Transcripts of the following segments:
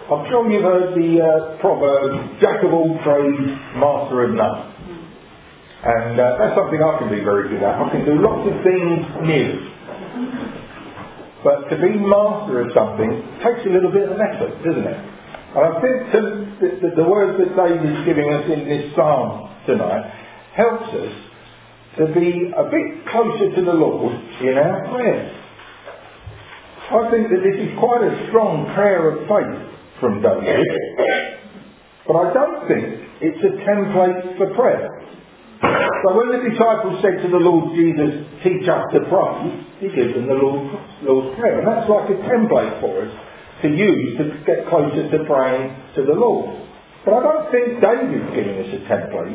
I'm sure you've heard the proverb, jack of all trades, master of none. And that's something I can be very good at. I can do lots of things new. But to be master of something takes a little bit of effort, doesn't it? And I think the words that David's giving us in this psalm tonight helps us to be a bit closer to the Lord in our prayers. I think that this is quite a strong prayer of faith from David, but I don't think it's a template for prayer. So when the disciples said to the Lord Jesus, teach us to pray, he gives them the Lord's Prayer. And that's like a template for us to use to get closer to praying to the Lord. But I don't think David's giving us a template.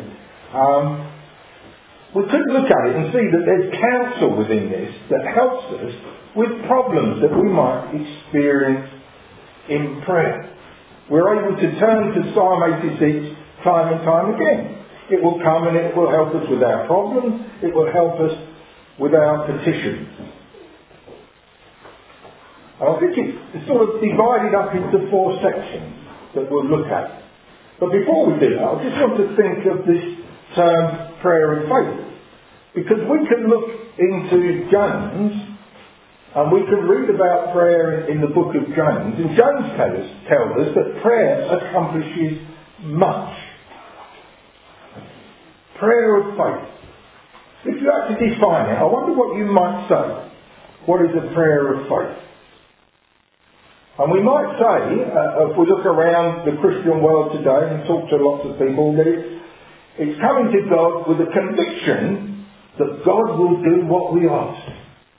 We could look at it and see that there's counsel within this that helps us with problems that we might experience in prayer. We're able to turn to Psalm 86 time and time again. It will come and it will help us with our problems. It will help us with our petitions. And I think it's sort of divided up into 4 sections that we'll look at. But before we do that, I just want to think of this term prayer of faith. Because we can look into James and we can read about prayer in the book of James. And James tells us that prayer accomplishes much. Prayer of faith. If you had to define it, I wonder what you might say. What is a prayer of faith? And we might say, if we look around the Christian world today and talk to lots of people, that it's coming to God with a conviction that God will do what we ask.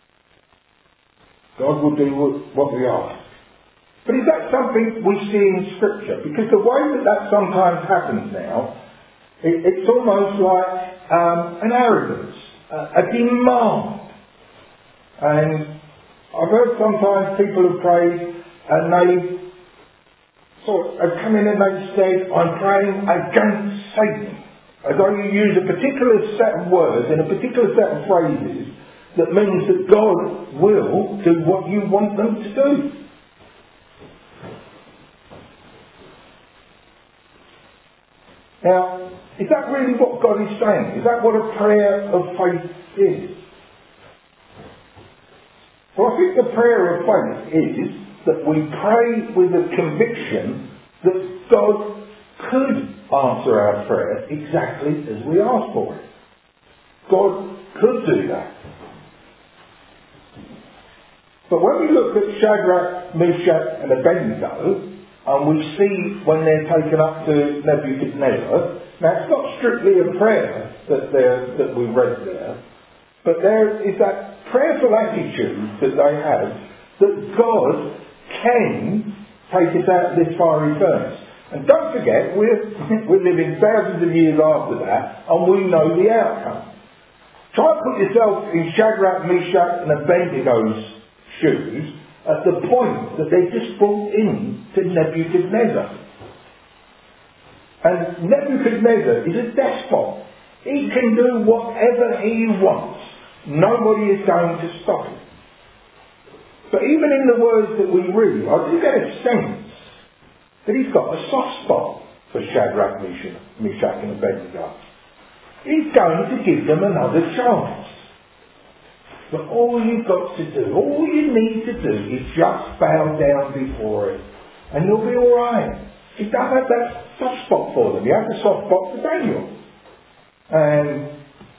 God will do what we ask. But is that something we see in Scripture? Because the way that sometimes happens now, it's almost like an arrogance, a demand. And I've heard sometimes people have prayed and they sort of have come in and they've said, I'm praying against Satan. As though you use a particular set of words and a particular set of phrases that means that God will do what you want them to do. Now, is that really what God is saying? Is that what a prayer of faith is? So I think the prayer of faith is that we pray with a conviction that God could answer our prayer exactly as we ask for it. God could do that. But when we look at Shadrach, Meshach and Abednego, and we see when they're taken up to Nebuchadnezzar, now it's not strictly a prayer that we read there, but there is that prayerful attitude that they have that God can take us out of this fiery furnace. And don't forget, we're living thousands of years after that, and we know the outcome. Try and put yourself in Shadrach, Meshach and Abednego's shoes at the point that they just brought in to Nebuchadnezzar. And Nebuchadnezzar is a despot. He can do whatever he wants. Nobody is going to stop him. But even in the words that we read, I do get a sense that he's got a soft spot for Shadrach, Meshach and Abednego. He's going to give them another chance. But all you've got to do, all you need to do is just bow down before it. And you'll be alright. He does have that soft spot for them. He has a soft spot for Daniel. And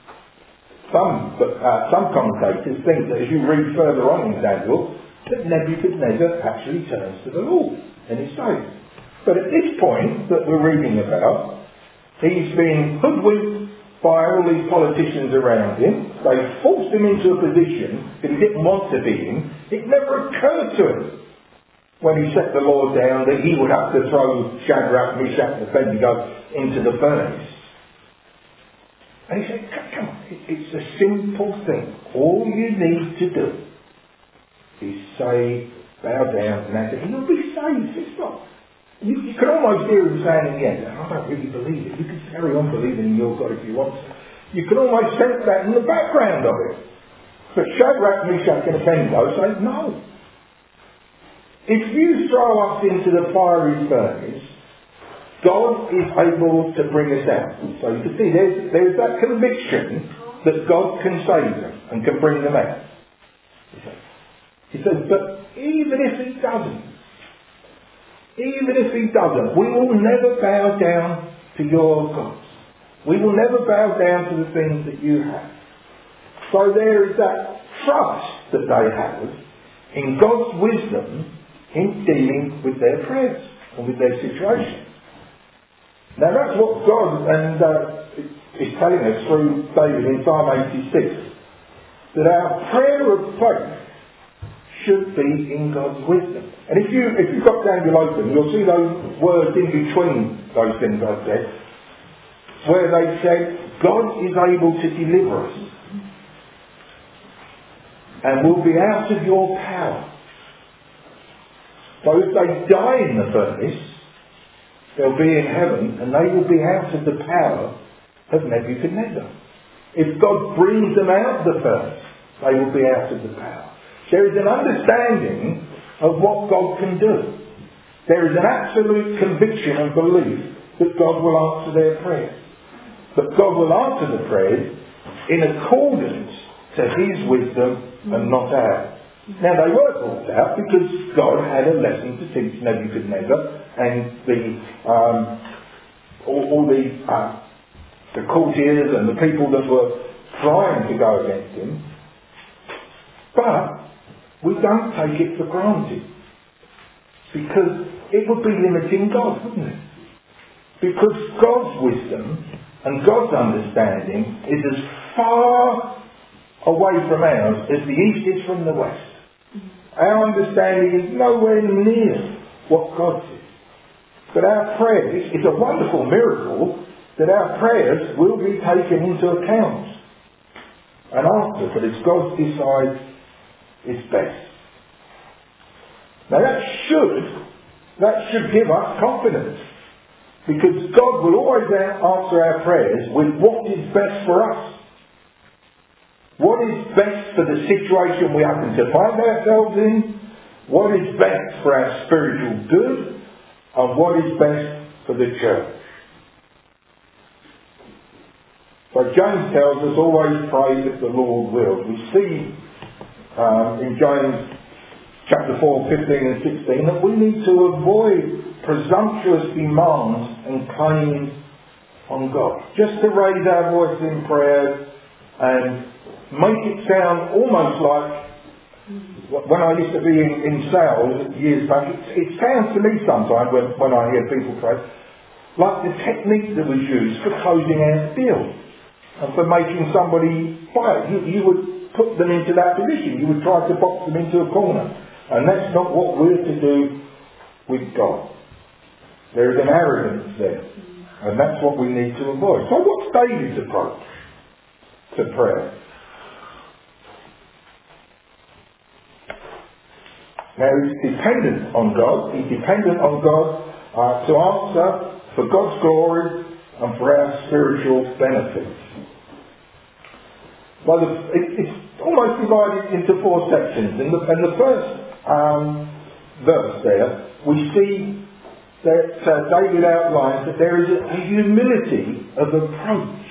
some commentators think that as you read further on in Daniel, that Nebuchadnezzar actually turns to the Lord and is saved. But at this point that we're reading about, he's been hoodwinked by all these politicians around him. They forced him into a position that he didn't want to be in. It never occurred to him when he set the law down that he would have to throw Shadrach, Meshach and Abednego into the furnace. And he said, come on, it's a simple thing. All you need to do is say, bow down, and that's it. And you'll be saved. It's not. You can almost hear him saying in the end, I don't really believe it. You can carry on believing in your God if you want to. You can almost sense that in the background of it. But Shadrach, Meshach and Abednego say, no. If you throw us into the fiery furnace, God is able to bring us out. So you can see there's that conviction that God can save them and can bring them out. He says, but even if he doesn't, we will never bow down to your gods. We will never bow down to the things that you have. So there is that trust that they have in God's wisdom in dealing with their prayers and with their situation. Now that's what God is telling us through David in Psalm 86, that our prayer of faith should be in God's wisdom. And if you've got Daniel open, you'll see those words in between those things I said, where they said, God is able to deliver us and will be out of your power. So if they die in the furnace, they'll be in heaven and they will be out of the power of Nebuchadnezzar. If God brings them out of the furnace, they will be out of the power. There is an understanding of what God can do. There is an absolute conviction and belief that God will answer their prayers. But God will answer the prayers in accordance to his wisdom and not ours. Now they were brought out because God had a lesson to teach Nebuchadnezzar and all the courtiers and the people that were trying to go against him. But we don't take it for granted, because it would be limiting God, wouldn't it? Because God's wisdom and God's understanding is as far away from ours as the east is from the west. Our understanding is nowhere near what God says. But our prayers, it's a wonderful miracle that our prayers will be taken into account and answered, but it's God decides is best. Now that should give us confidence, because God will always answer our prayers with what is best for us. What is best for the situation we happen to find ourselves in, what is best for our spiritual good, and what is best for the church. So James tells us always pray if the Lord wills. We see in James chapter 4, 15 and 16 that we need to avoid presumptuous demands and claims on God. Just to raise our voice in prayers and make it sound almost like, when I used to be in sales years back, it sounds to me sometimes when I hear people pray, like the technique that was used for closing out deals and for making somebody buy it. You would put them into that position. You would try to box them into a corner. And that's not what we're to do with God. There is an arrogance there. And that's what we need to avoid. So what's David's approach to prayer? Now he's dependent on God. He's dependent on God to answer for God's glory and for our spiritual benefits. Well, it's almost divided into four sections. In the first verse there, we see that David outlines that there is a humility of approach.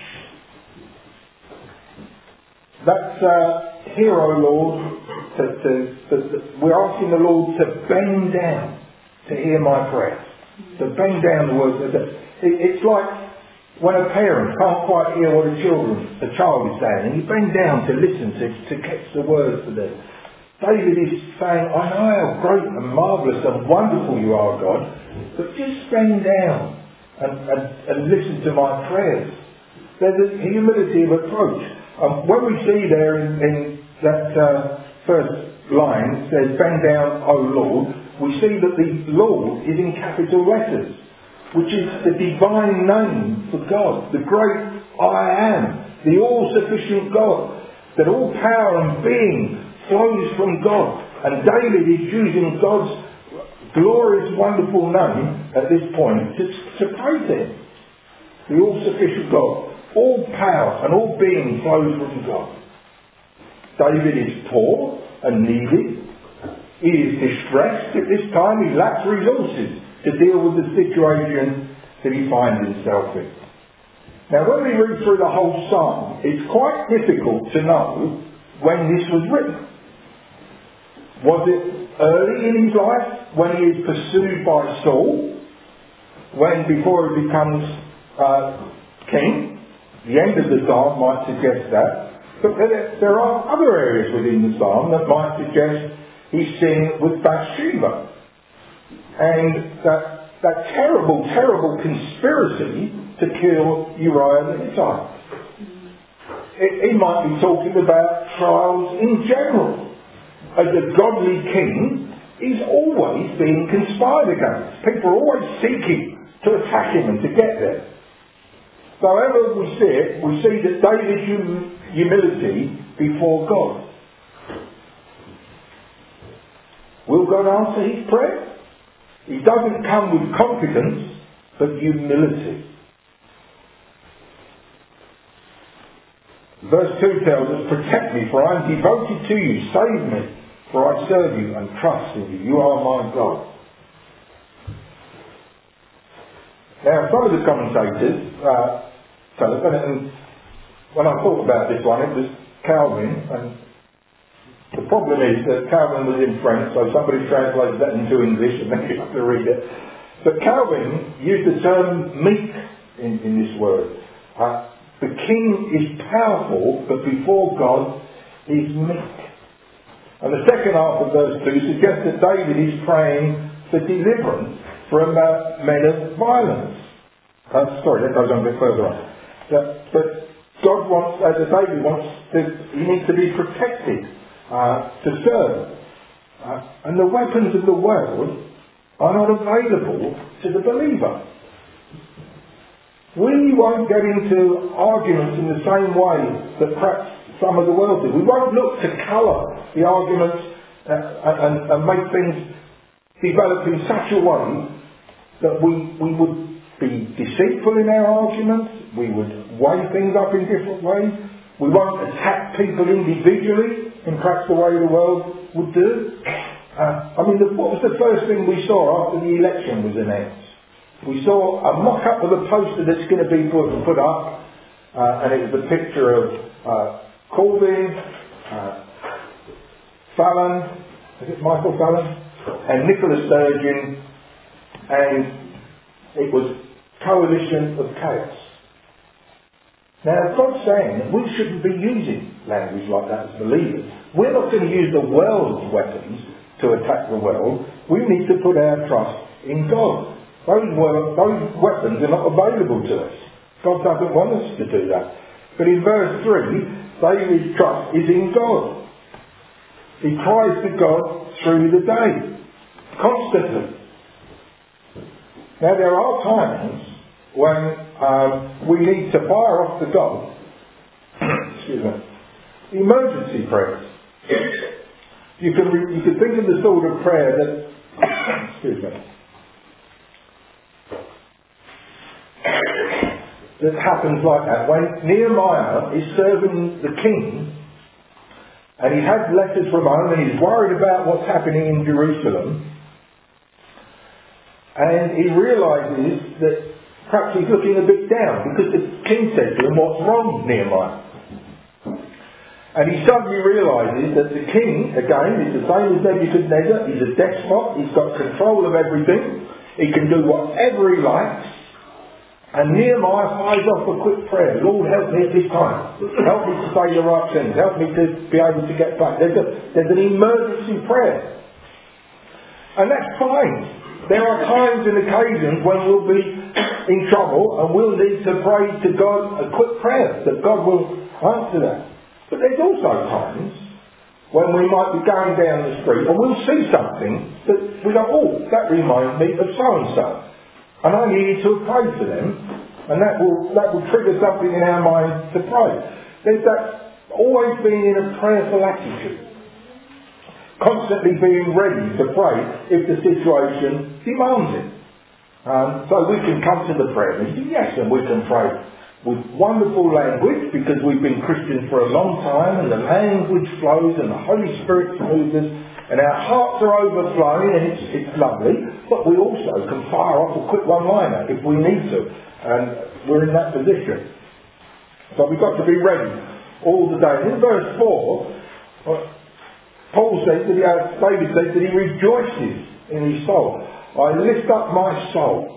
That's here, O Lord, we're asking the Lord to bend down to hear my prayers. To bend down the words. It's like when a parent can't quite hear what a child is saying, and you bend down to listen to catch the words for them. David is saying, I know how great and marvellous and wonderful you are, God, but just bend down and listen to my prayers. There's a humility of approach. When we see there in that first line, it says, bend down, O Lord, we see that the Lord is in capital letters, which is the divine name for God, the great I am, the all-sufficient God, that all power and being flows from God. And David is using God's glorious, wonderful name at this point to pray to him. The all-sufficient God. All power and all being flows from God. David is poor and needy. He is distressed at this time. He lacks resources to deal with the situation that he finds himself in. Now, when we read through the whole psalm, it's quite difficult to know when this was written. Was it early in his life, when he is pursued by Saul, before he becomes king? The end of the psalm might suggest that. But there are other areas within the psalm that might suggest he's sinned with Bathsheba. And that terrible, terrible conspiracy to kill Uriah the Hittite. He might be talking about trials in general. As a godly king, he's always being conspired against. People are always seeking to attack him and to get there. So however we see it, we see that David's humility before God. Will God answer his prayer? He doesn't come with confidence, but humility. Verse 2 tells us, protect me, for I am devoted to you. Save me, for I serve you and trust in you. You are my God. Now, some of the commentators tell us, and when I thought about this one, it was Calvin, and the problem is that Calvin was in French, so somebody translated that into English and then you have to read it. But Calvin used the term meek in this word. The king is powerful, but before God is meek. And the second half of verse 2 suggests that David is praying for deliverance from men of violence. That goes on a bit further on. But God wants, David wants, he needs to be protected to serve. And the weapons of the world are not available to the believer. We won't get into arguments in the same way that perhaps some of the world do. We won't look to colour the arguments and make things develop in such a way that we would be deceitful in our arguments. We would weigh things up in different ways. We won't attack people individually in perhaps the way the world would do. What was the first thing we saw after the election was announced? We saw a mock-up of a poster that's going to be put up, and it was a picture of Corbyn, Fallon, is it Michael Fallon? And Nicola Sturgeon, and it was Coalition of Chaos. Now, God's saying that we shouldn't be using language like that as believers. We're not going to use the world's weapons to attack the world. We need to put our trust in God. Those weapons are not available to us. God doesn't want us to do that. But in verse 3, David's trust is in God. He cries to God through the day, constantly. Now there are times when we need to fire off to God emergency prayers. You can think of the sort of prayer that happens like that. When Nehemiah is serving the king, and he had letters from home, and he's worried about what's happening in Jerusalem, and he realises that perhaps he's looking a bit down, because the king said to him, "What's wrong, Nehemiah?" And he suddenly realises that the king, again, is the same as Nebuchadnezzar. He's a despot. He's got control of everything. He can do whatever he likes. And Nehemiah fires off a quick prayer. "Lord, help me at this time. Help me to say the right things. Help me to be able to get back." There's an emergency prayer. And that's fine. There are times and occasions when we'll be in trouble and we'll need to pray to God a quick prayer, that God will answer that. But there's also times when we might be going down the street and we'll see something that we go, "Oh, that reminds me of so-and-so. And I need to pray for them," and that will trigger something in our mind to pray. There's that always being in a prayerful attitude, constantly being ready to pray if the situation demands it. So we can come to the prayer meeting, yes, and we can pray with wonderful language because we've been Christians for a long time, and the language flows and the Holy Spirit moves us, and our hearts are overflowing, and it's lovely, but we also can fire off a quick one-liner if we need to, and we're in that position. So we've got to be ready all the day. In verse 4, Paul says that David says that he rejoices in his soul. I lift up my soul.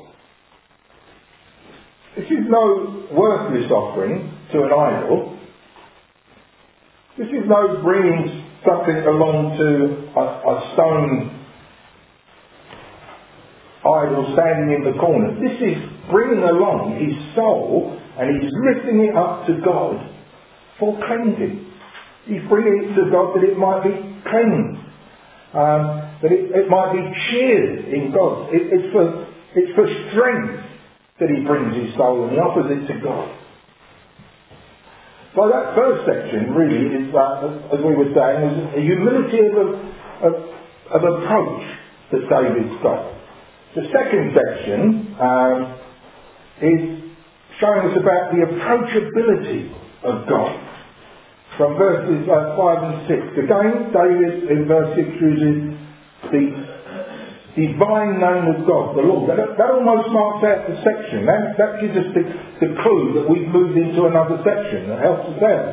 This is no worthless offering to an idol. This is no bringing something along to a stone idol standing in the corner. This is bringing along his soul, and he's lifting it up to God for cleansing. He's bringing it to God that it might be cleansed, that it might be cheered in God. It's for strength that he brings his soul, and he offers it to God. So that first section really is, as we were saying, is a humility of approach that David's got. The second section is showing us about the approachability of God. From verses 5 and 6. Again, David in verse 6 uses the divine name of God, the Lord. That almost marks out the section. That gives us the clue that we've moved into another section that helps us out.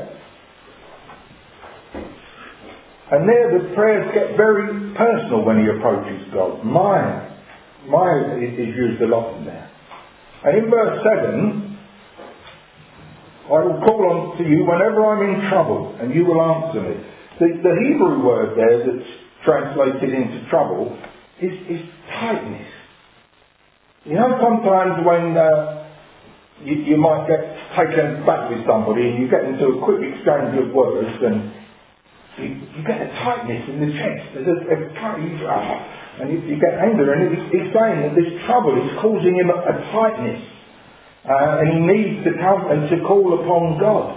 And there the prayers get very personal when he approaches God. My is used a lot in there. And in verse 7, I will call on to you whenever I'm in trouble, and you will answer me. The Hebrew word there that's translated into trouble is tightness. You know, sometimes when you might get taken back with somebody and you get into a quick exchange of words, and you get a tightness in the chest. And you get anger, and he's saying that this trouble is causing him a tightness. And he needs to come and to call upon God.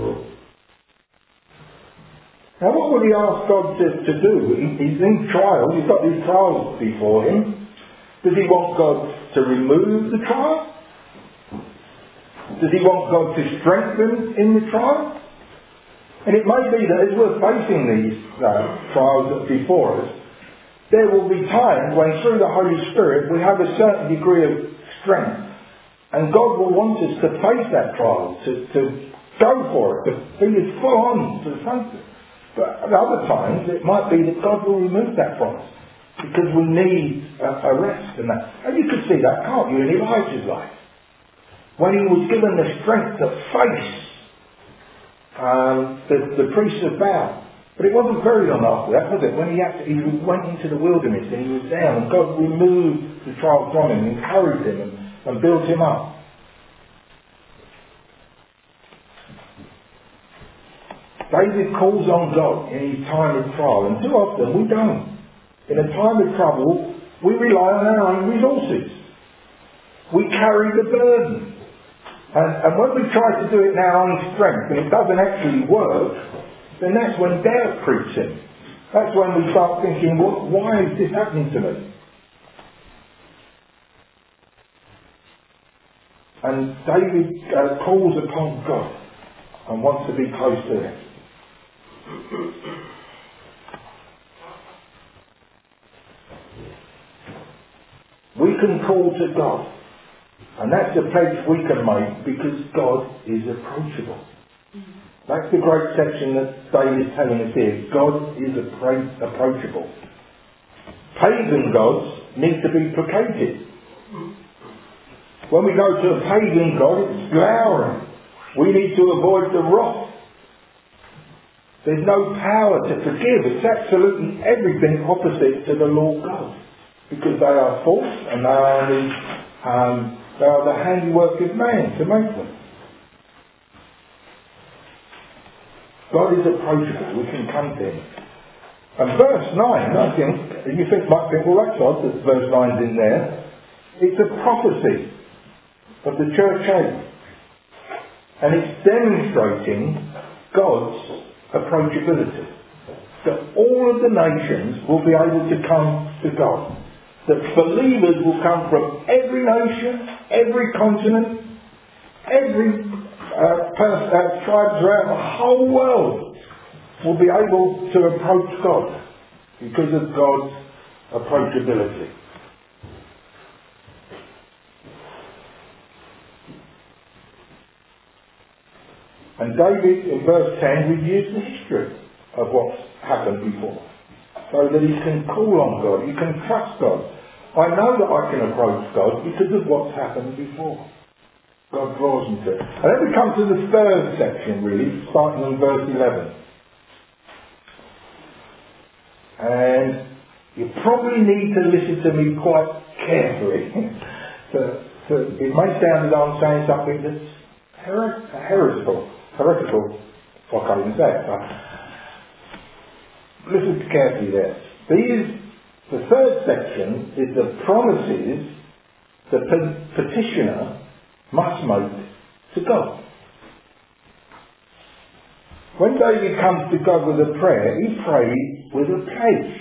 Now what will he ask God to do? He's in trial. He's got these trials before him. Does he want God to remove the trial? Does he want God to strengthen in the trial? And it may be that as we're facing these trials that are before us, there will be times when through the Holy Spirit we have a certain degree of strength. And God will want us to face that trial, to go for it, to be as full on to the something. But at other times it might be that God will remove that from us because we need a rest and that. And you could see that, can't you, in Elijah's life? When he was given the strength to face the priests of Baal. But it wasn't very long after that, was it? When he went into the wilderness and he was down, and God removed the trial from him, encouraged him and built him up. David calls on God in his time of trial, and too often we don't. In a time of trouble, we rely on our own resources. We carry the burden. And when we try to do it in our own strength and it doesn't actually work, then that's when doubt creeps in. That's when we start thinking, why is this happening to me? And David calls upon God and wants to be close to him. We can call to God. And that's a pledge we can make because God is approachable. That's the great section that David is telling us here. God is approachable. Pagan gods need to be placated. When we go to a pagan god, it's glowering. We need to avoid the wrath. There's no power to forgive. It's absolutely everything opposite to the Lord God. Because they are false and they are the handiwork of man to make them. God is approachable. We can come to him. And verse 9, I think, you might think, well, that's odd that verse 9's in there. It's a prophecy of the church age. And it's demonstrating God's approachability. That all of the nations will be able to come to God. That believers will come from every nation, every continent, every tribe throughout the whole world will be able to approach God because of God's approachability. And David, in verse 10, reviews the history of what's happened before, so that he can call on God, he can trust God. I know that I can approach God because of what's happened before. God draws me to it. And then we come to the third section, really, starting in verse 11. And you probably need to listen to me quite carefully. It may sound that I'm saying something that's heretical, if I can't even say it. But listen carefully there. The third section is the promises the petitioner must make to God. When David comes to God with a prayer, he prays with a pledge.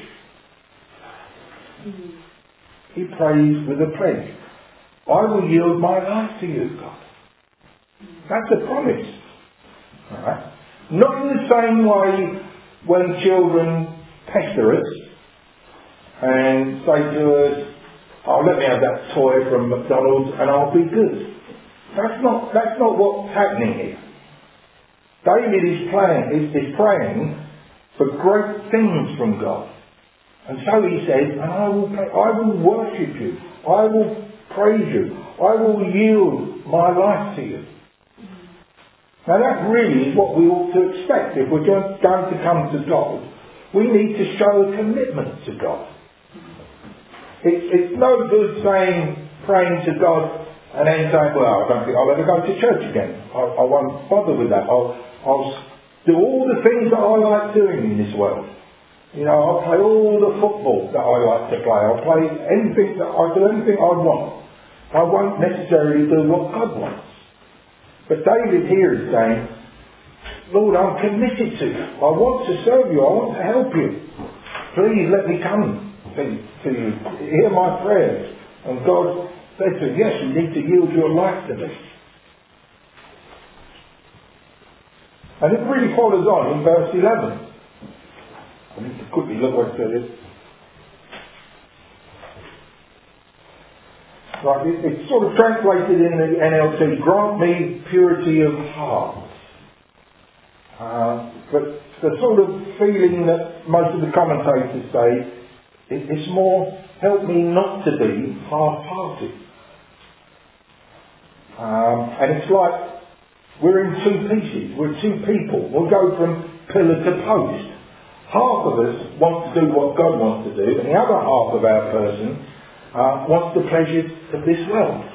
He prays with a pledge. I will yield my life to you, God. That's a promise. Alright? Not in the same way when children pester us and say to us, oh, let me have that toy from McDonald's and I'll be good. That's not what's happening here. David is praying for great things from God. And so he says, I will worship you. I will praise you. I will yield my life to you. Now that really is what we ought to expect. If we're going to come to God, we need to show a commitment to God. It's no good praying to God and then saying, well, I don't think I'll ever go to church again. I won't bother with that. I'll do all the things that I like doing in this world. You know, I'll play all the football that I like to play. I'll play anything I'll do anything I want. I won't necessarily do what God wants. But David here is saying, Lord, I'm committed to you. I want to serve you. I want to help you. Please let me come to you. Hear my prayers. And God said to him, yes, you need to yield your life to me. And it really follows on in verse 11. I need to quickly look what it says. Right, it's sort of translated in the NLT, grant me purity of heart. But the sort of feeling that most of the commentators say, it's more, help me not to be half-hearted. And it's like, we're in two pieces, we're two people. We'll go from pillar to post. Half of us want to do what God wants to do, and the other half of our person wants the pleasures of this world.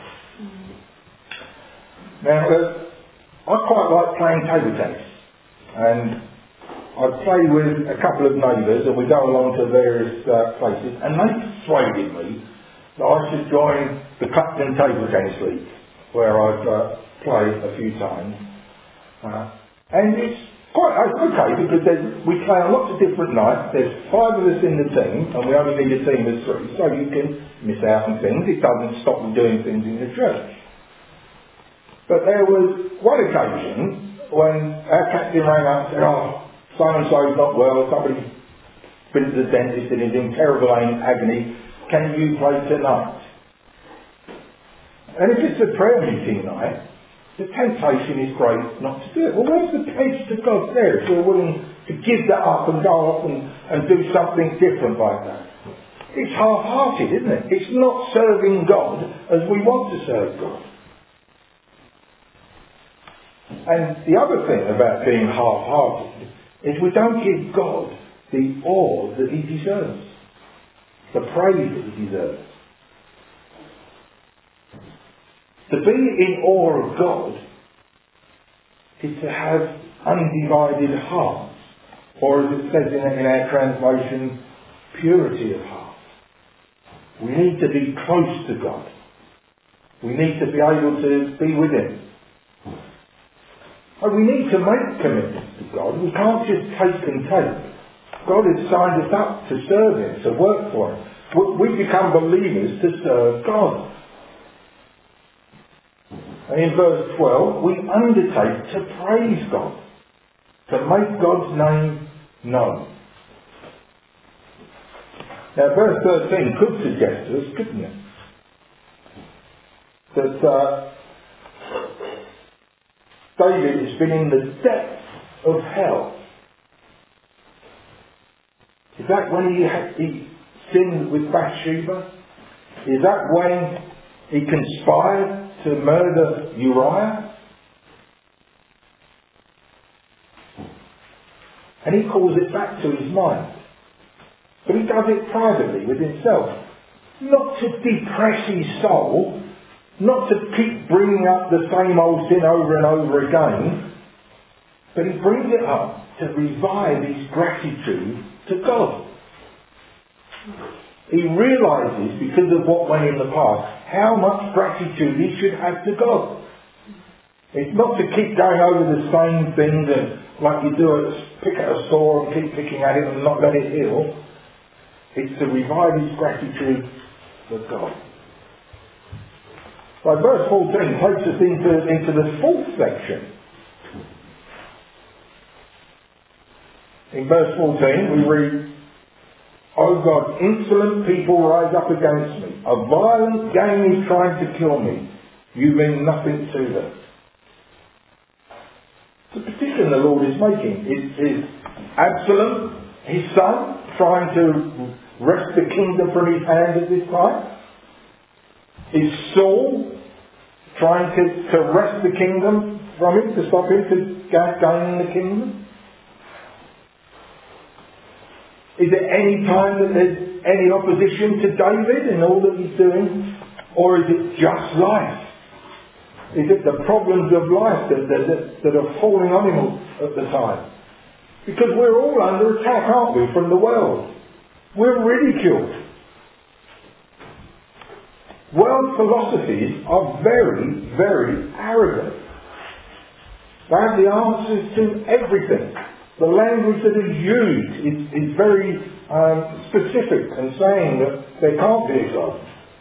Now, I quite like playing table tennis, and I play with a couple of neighbours, and we go along to various places, and they persuaded me that I should join the Clapton Table Tennis League, where I've played a few times. And it's quite okay, because we play on lots of different nights. There's 5 of us in the team, and we only need a team of 3, so you can miss out on things. It doesn't stop you doing things in the church. But there was one occasion when our captain rang up and said, oh, so-and-so's not well, somebody's been to the dentist and is in terrible agony, can you play tonight? And if it's a prayer meeting night, the temptation is great not to do it. Well, where's the pledge to God there if we're willing to give that up and go off and do something different like that? It's half-hearted, isn't it? It's not serving God as we want to serve God. And the other thing about being half-hearted is we don't give God the awe that he deserves, the praise that he deserves. To be in awe of God is to have undivided hearts, or as it says in our translation, purity of heart. We need to be close to God. We need to be able to be with him. And we need to make commitments to God. We can't just take and take. God has signed us up to serve him, to work for him. We become believers to serve God. And in verse 12, we undertake to praise God, to make God's name known. Now verse 13 could suggest to us, couldn't it, that David has been in the depths of hell. Is that when he sinned with Bathsheba? Is that when he conspired to murder Uriah? And he calls it back to his mind. But he does it privately with himself. Not to depress his soul, not to keep bringing up the same old sin over and over again, but he brings it up to revive his gratitude to God. He realises, because of what went in the past, how much gratitude he should have to God. It's not to keep going over the same things and like you do, pick at a sore and keep picking at it and not let it heal. It's to revive his gratitude for God. So verse 14 takes us into the fourth section. In verse 14 we read, "O God, insolent people rise up against me. A violent gang is trying to kill me. You mean nothing to them." The petition the Lord is making is Absalom, his son, trying to wrest the kingdom from his hand at this time? Is Saul trying to wrest the kingdom from him, to stop him from gaining the kingdom? Is there any time that there's any opposition to David in all that he's doing? Or is it just life? Is it the problems of life that are falling on him at the time? Because we're all under attack, aren't we, from the world? We're ridiculed. World philosophies are very, very arrogant. They have the answers to everything. The language that is used is very specific and saying that there can't be a God.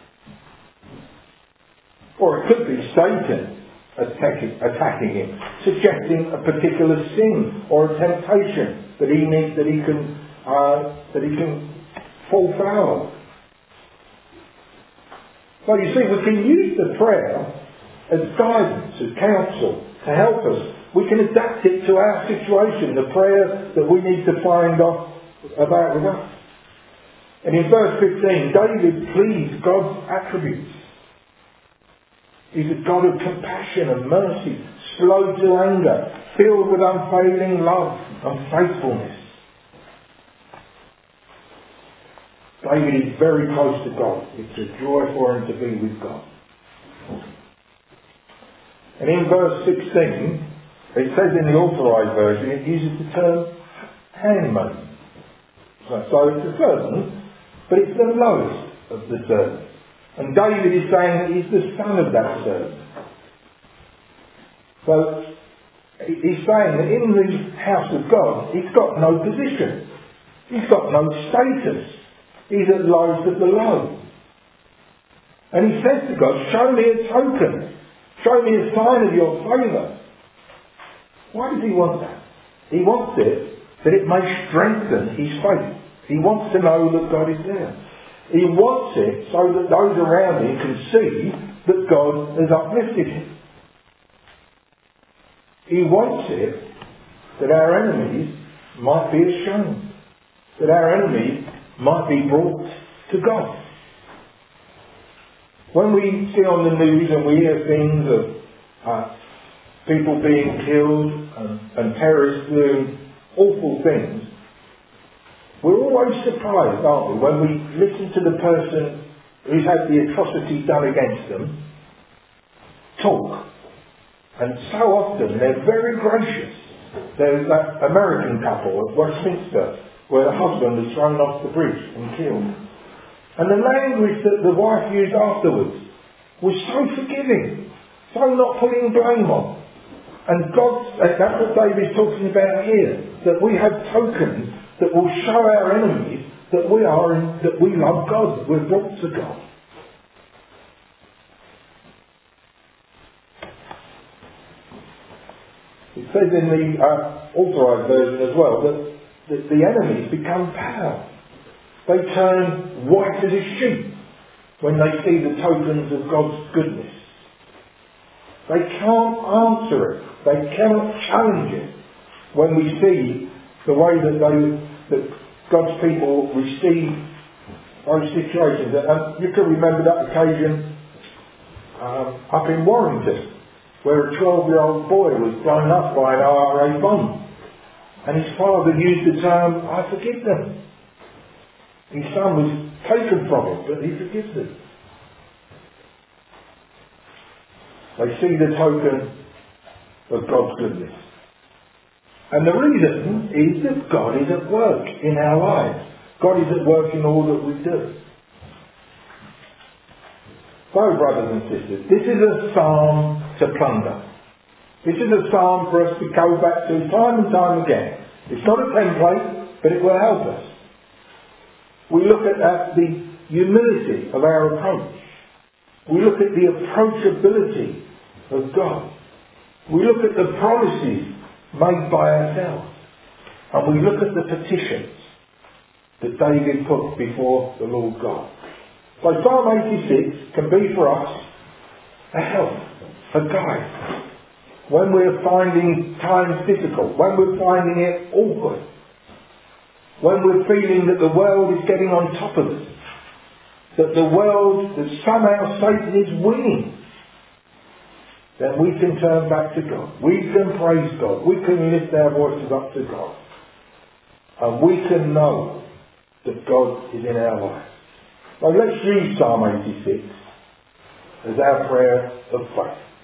Or it could be Satan attacking him, suggesting a particular sin or a temptation that he can fall foul of. So you see, we can use the prayer as guidance, as counsel, to help us. We can adapt it to our situation, the prayer that we need to find out about with us. And in verse 15, David pleads God's attributes. He's a God of compassion and mercy, slow to anger, filled with unfailing love and faithfulness. David is very close to God. It's a joy for him to be with God. And in verse 16, it says in the Authorised Version, it uses the term handmaid. So it's a servant, but it's the lowest of the servants. And David is saying that he's the son of that servant. So he's saying that in the house of God, he's got no position. He's got no status. He's at lowest of the low. And he says to God, show me a token. Show me a sign of your favour. Why does he want that? He wants it that it may strengthen his faith. He wants to know that God is there. He wants it so that those around him can see that God has uplifted him. He wants it that our enemies might be ashamed. That our enemies might be brought to God. When we see on the news and we hear things of people being killed and terrorists doing awful things, we're always surprised, aren't we, when we listen to the person who's had the atrocity done against them talk. And so often they're very gracious. There's that American couple at Westminster where the husband was thrown off the bridge and killed. And the language that the wife used afterwards was so forgiving, so not putting blame on. And that's what David's talking about here, that we have tokens that will show our enemies that we love God, we're brought to God. It says in the Authorised Version as well that the enemies become power. They turn white as a sheet when they see the tokens of God's goodness. They can't answer it. They cannot challenge it when we see the way that God's people receive those situations. And you can remember that occasion up in Warrington, where a 12-year-old boy was blown up by an IRA bomb. And his father used the term, "I forgive them." His son was taken from him, but he forgives them. They see the token of God's goodness. And the reason is that God is at work in our lives. God is at work in all that we do. So, brothers and sisters, this is a psalm to plunder. This is a psalm for us to go back to time and time again. It's not a template, but it will help us. We look at the humility of our approach. We look at the approachability of God. We look at the promises made by ourselves. And we look at the petitions that David put before the Lord God. So Psalm 86 can be for us a help, a guide. When we're finding times difficult, when we're finding it awkward, when we're feeling that the world is getting on top of us, that somehow Satan is winning, then we can turn back to God. We can praise God. We can lift our voices up to God. And we can know that God is in our lives. So let's use Psalm 86 as our prayer of faith.